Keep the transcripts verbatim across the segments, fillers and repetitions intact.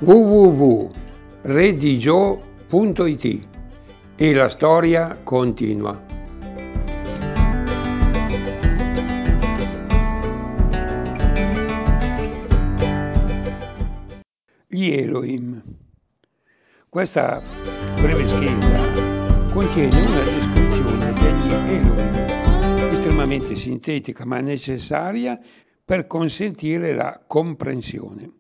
w w w punto redigio punto i t e la storia continua. Gli Elohim. Questa breve scheda contiene una descrizione degli Elohim, estremamente sintetica ma necessaria per consentire la comprensione.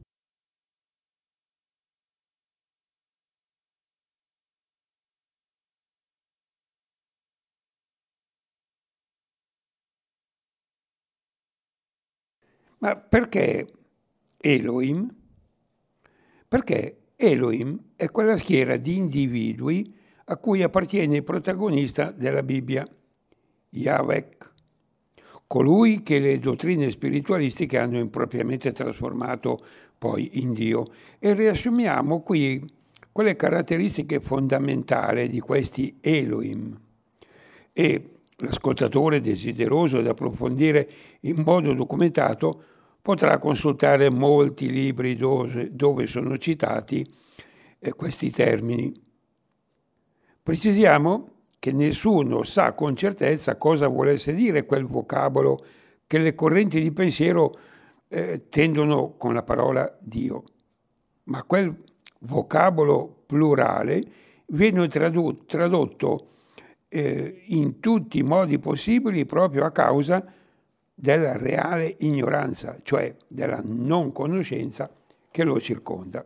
Ma perché Elohim? Perché Elohim è quella schiera di individui a cui appartiene il protagonista della Bibbia, Yahweh, colui che le dottrine spiritualistiche hanno impropriamente trasformato poi in Dio. E riassumiamo qui quelle caratteristiche fondamentali di questi Elohim. E l'ascoltatore desideroso di approfondire in modo documentato potrà consultare molti libri dove, dove sono citati eh, questi termini. Precisiamo che nessuno sa con certezza cosa volesse dire quel vocabolo che le correnti di pensiero eh, tendono con la parola Dio, ma quel vocabolo plurale viene tradotto, tradotto eh, in tutti i modi possibili proprio a causa della reale ignoranza, cioè della non conoscenza che lo circonda.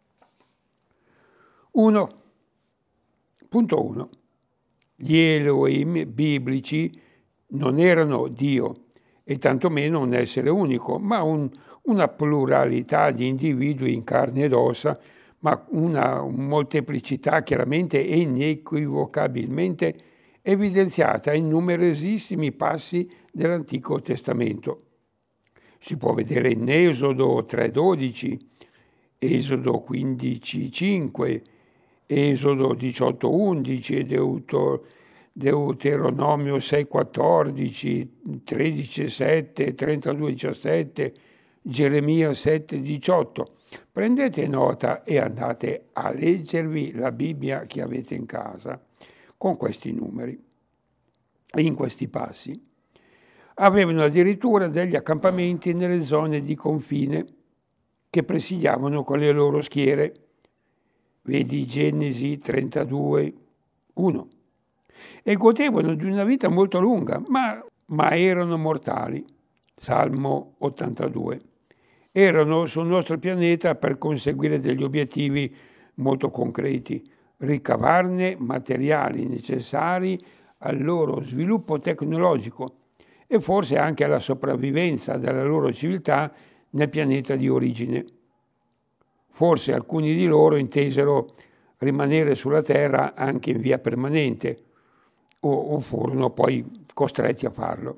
uno. Punto uno. Gli Elohim biblici non erano Dio e tantomeno un essere unico, ma un, una pluralità di individui in carne ed ossa, ma una molteplicità chiaramente e inequivocabilmente evidenziata in numerosissimi passi dell'Antico Testamento. Si può vedere in Esodo tre dodici, Esodo quindici cinque, Esodo diciotto undici e Deuto, Deuteronomio sei quattordici, tredici sette, trentadue diciassette, Geremia sette diciotto. Prendete nota e andate a leggervi la Bibbia che avete in casa con questi numeri e in questi passi. Avevano addirittura degli accampamenti nelle zone di confine che presidiavano con le loro schiere. Vedi Genesi trentadue uno. E godevano di una vita molto lunga, ma, ma erano mortali. Salmo ottantadue. Erano sul nostro pianeta per conseguire degli obiettivi molto concreti, ricavarne materiali necessari al loro sviluppo tecnologico e forse anche alla sopravvivenza della loro civiltà nel pianeta di origine. Forse alcuni di loro intesero rimanere sulla Terra anche in via permanente o, o furono poi costretti a farlo.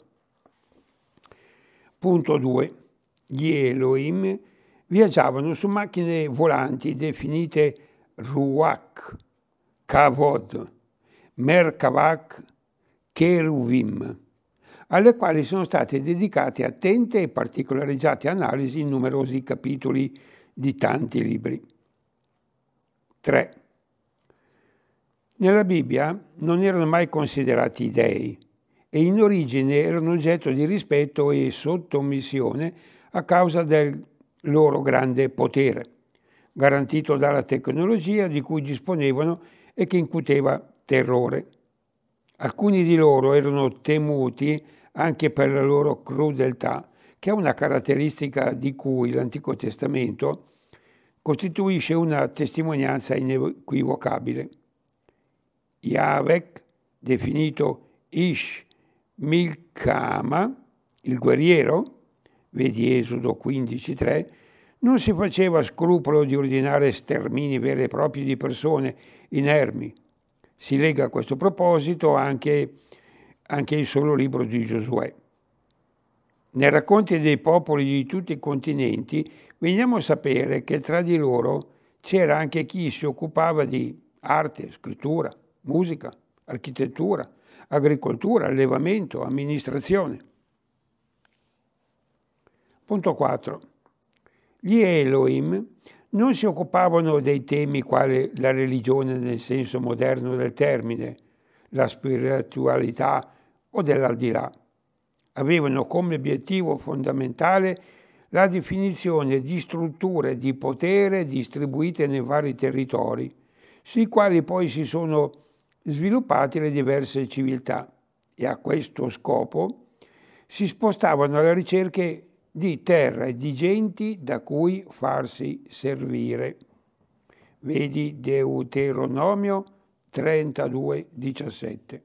Punto due. Gli Elohim viaggiavano su macchine volanti definite Ruach, Kavod, Merkavah, Cheruvim, alle quali sono state dedicate attente e particolareggiate analisi in numerosi capitoli di tanti libri. tre. Nella Bibbia non erano mai considerati dei e in origine erano oggetto di rispetto e sottomissione a causa del loro grande potere, garantito dalla tecnologia di cui disponevano e che incuteva terrore. Alcuni di loro erano temuti anche per la loro crudeltà, che è una caratteristica di cui l'Antico Testamento costituisce una testimonianza inequivocabile. Yahweh, definito Ish Milkama, il guerriero, vedi Esodo quindici tre, non si faceva scrupolo di ordinare stermini veri e propri di persone inermi. Si lega a questo proposito anche, anche il solo libro di Giosuè. Nei racconti dei popoli di tutti i continenti veniamo a sapere che tra di loro c'era anche chi si occupava di arte, scrittura, musica, architettura, agricoltura, allevamento, amministrazione. Punto quattro. Gli Elohim Non si occupavano dei temi quali la religione nel senso moderno del termine, la spiritualità o dell'aldilà. Avevano come obiettivo fondamentale la definizione di strutture di potere distribuite nei vari territori, sui quali poi si sono sviluppate le diverse civiltà, e a questo scopo si spostavano alla ricerca di terra e di genti da cui farsi servire. Vedi Deuteronomio trentadue diciassette.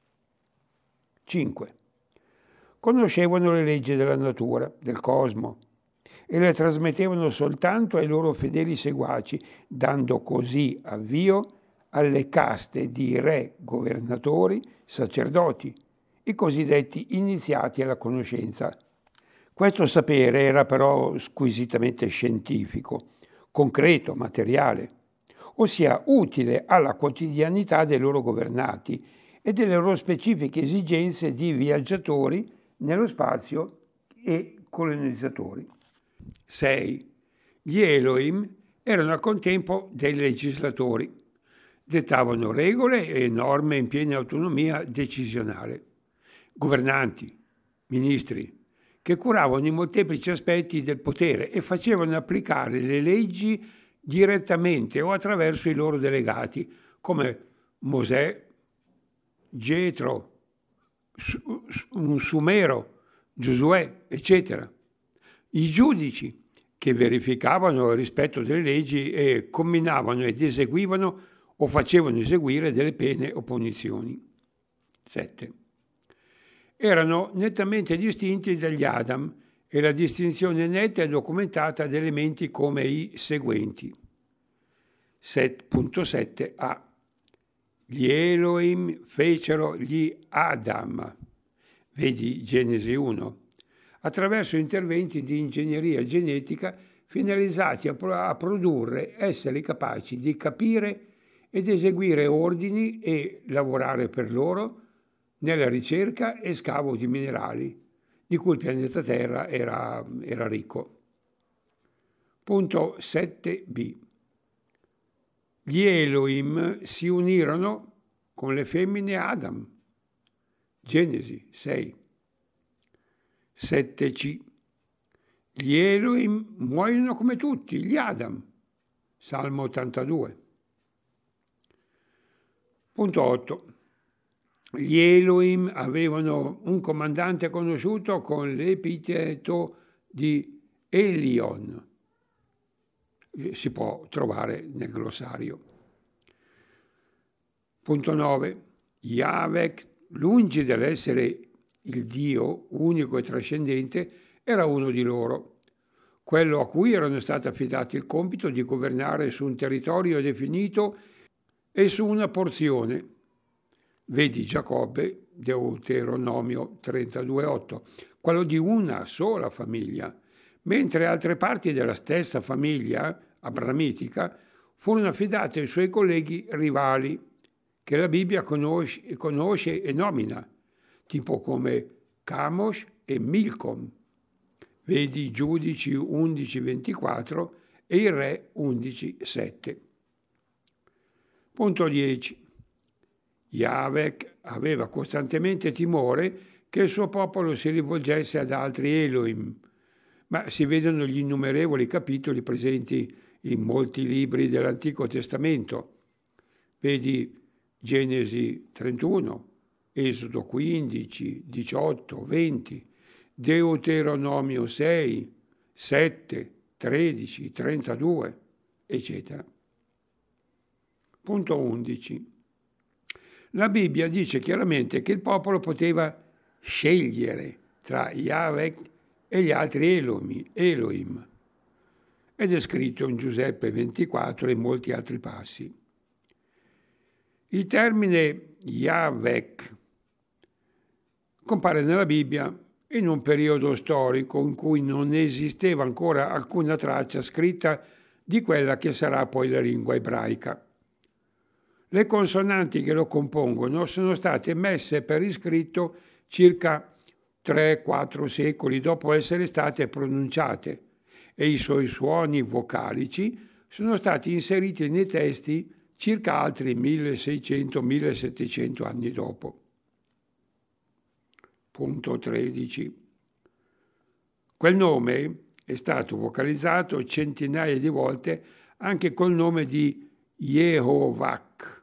cinque. Conoscevano le leggi della natura, del cosmo, e le trasmettevano soltanto ai loro fedeli seguaci, dando così avvio alle caste di re, governatori, sacerdoti, i cosiddetti iniziati alla conoscenza. Questo sapere era però squisitamente scientifico, concreto, materiale, ossia utile alla quotidianità dei loro governati e delle loro specifiche esigenze di viaggiatori nello spazio e colonizzatori. sei. Gli Elohim erano al contempo dei legislatori, dettavano regole e norme in piena autonomia decisionale, governanti, ministri, che curavano i molteplici aspetti del potere e facevano applicare le leggi direttamente o attraverso i loro delegati, come Mosè, Getro, un Sumero, Giosuè, eccetera. I giudici che verificavano il rispetto delle leggi e comminavano ed eseguivano o facevano eseguire delle pene o punizioni. sette. Erano nettamente distinti dagli Adam e la distinzione netta è documentata da elementi come i seguenti. sette punto sette a. Gli Elohim fecero gli Adam, vedi Genesi uno, attraverso interventi di ingegneria genetica finalizzati a, pro- a produrre esseri capaci di capire ed eseguire ordini e lavorare per loro nella ricerca e scavo di minerali, di cui il pianeta Terra era, era ricco. Punto sette b. Gli Elohim si unirono con le femmine Adam. Genesi sei. sette c. Gli Elohim muoiono come tutti, gli Adam. Salmo ottantadue. Punto otto. Gli Elohim avevano un comandante conosciuto con l'epiteto di Elion. Si può trovare nel glossario. Punto nove. Yahweh, lungi dall'essere il Dio unico e trascendente, era uno di loro, quello a cui erano stati affidati il compito di governare su un territorio definito e su una porzione. Vedi Giacobbe, Deuteronomio trentadue otto, quello di una sola famiglia, mentre altre parti della stessa famiglia abramitica furono affidate ai suoi colleghi rivali, che la Bibbia conosce, conosce e nomina, tipo come Camosh e Milcom. Vedi Giudici undici ventiquattro e il Re undici sette. Punto dieci. Yahweh aveva costantemente timore che il suo popolo si rivolgesse ad altri Elohim, ma si vedono gli innumerevoli capitoli presenti in molti libri dell'Antico Testamento. Vedi Genesi trentuno, Esodo quindici, diciotto, venti, Deuteronomio sei, sette, tredici, trentadue, eccetera. Punto undici. La Bibbia dice chiaramente che il popolo poteva scegliere tra Yahweh e gli altri Elohim, Elohim, ed è scritto in Giuseppe ventiquattro e in molti altri passi. Il termine Yahweh compare nella Bibbia in un periodo storico in cui non esisteva ancora alcuna traccia scritta di quella che sarà poi la lingua ebraica. Le consonanti che lo compongono sono state messe per iscritto circa tre quattro secoli dopo essere state pronunciate e i suoi suoni vocalici sono stati inseriti nei testi circa altri milleseicento millesettecento anni dopo. Punto tredici. Quel nome è stato vocalizzato centinaia di volte anche col nome di Yehovah.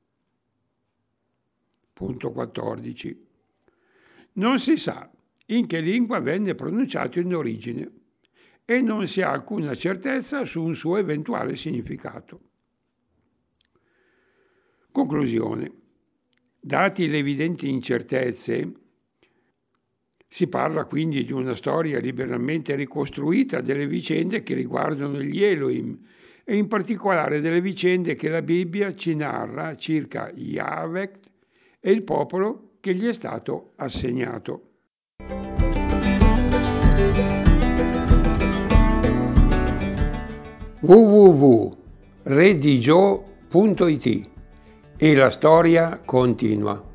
Punto quattordici. Non si sa in che lingua venne pronunciato in origine e non si ha alcuna certezza su un suo eventuale significato. Conclusione. Dati le evidenti incertezze, si parla quindi di una storia liberalmente ricostruita delle vicende che riguardano gli Elohim e in particolare delle vicende che la Bibbia ci narra circa Yahweh e il popolo che gli è stato assegnato. w w w punto redigio punto it E la storia continua.